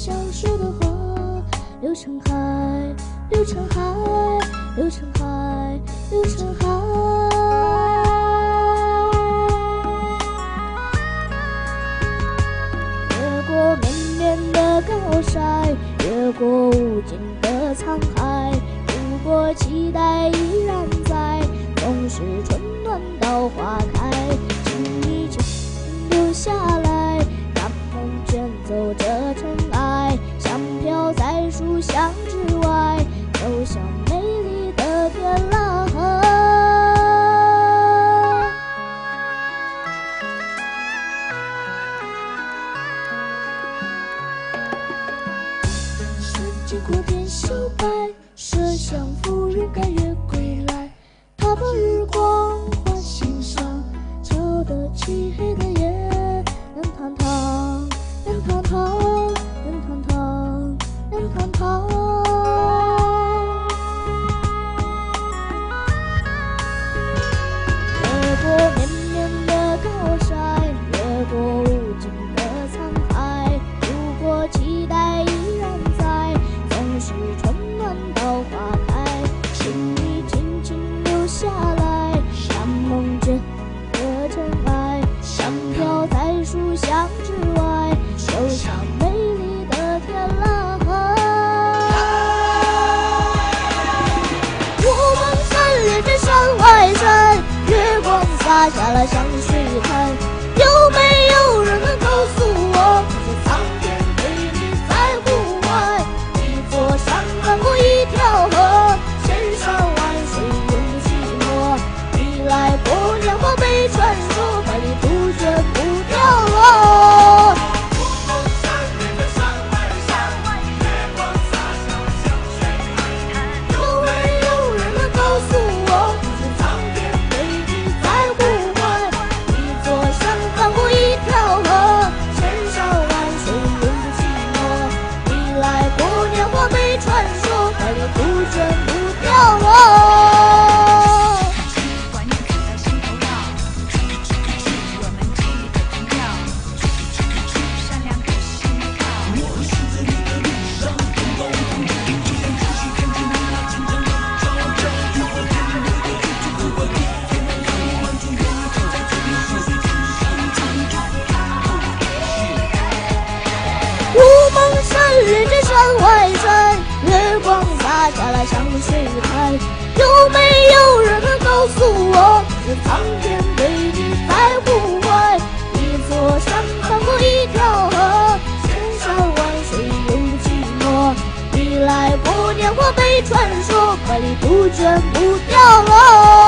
消失的花，流成海，流成海，流成海，流成海。越过绵绵的高山，越过无尽的沧海。如果期待依然在，总是春暖到花开。请你轻轻留下来，让梦卷走这尘埃，像飘在书香之外，走向美丽的天蓝。时经过点小白，麝香拂云盖月归来。他把日光换心上，照得漆黑的夜，亮堂堂，亮堂堂，亮堂堂，亮堂堂。越过绵绵的高山，越过无尽的沧海。如果期待依然在，总是春暖到花开。请你轻轻留下来，让梦卷的尘埃，像飘在书香之外，走向美丽的天蓝。我们参连着山外山，月光洒下了香水滩。有没有人能告诉我，这苍天对你在乎爱？一座山翻过一条河，千山万水永寂寞。你来过年华被传说，百里杜鹃不掉落。有没有人能告诉我，这苍天对你在乎爱？一座山翻过一条河，千山万水永寂寞。你来过年华被传说，百里杜鹃不掉落。乌蒙山连着山外山，月光洒下了香水滩。有没有人能告诉我，这苍天对你在乎爱？一座山翻过一条河，千山万水永寂寞。你来过年华被传说，百里杜鹃不掉落。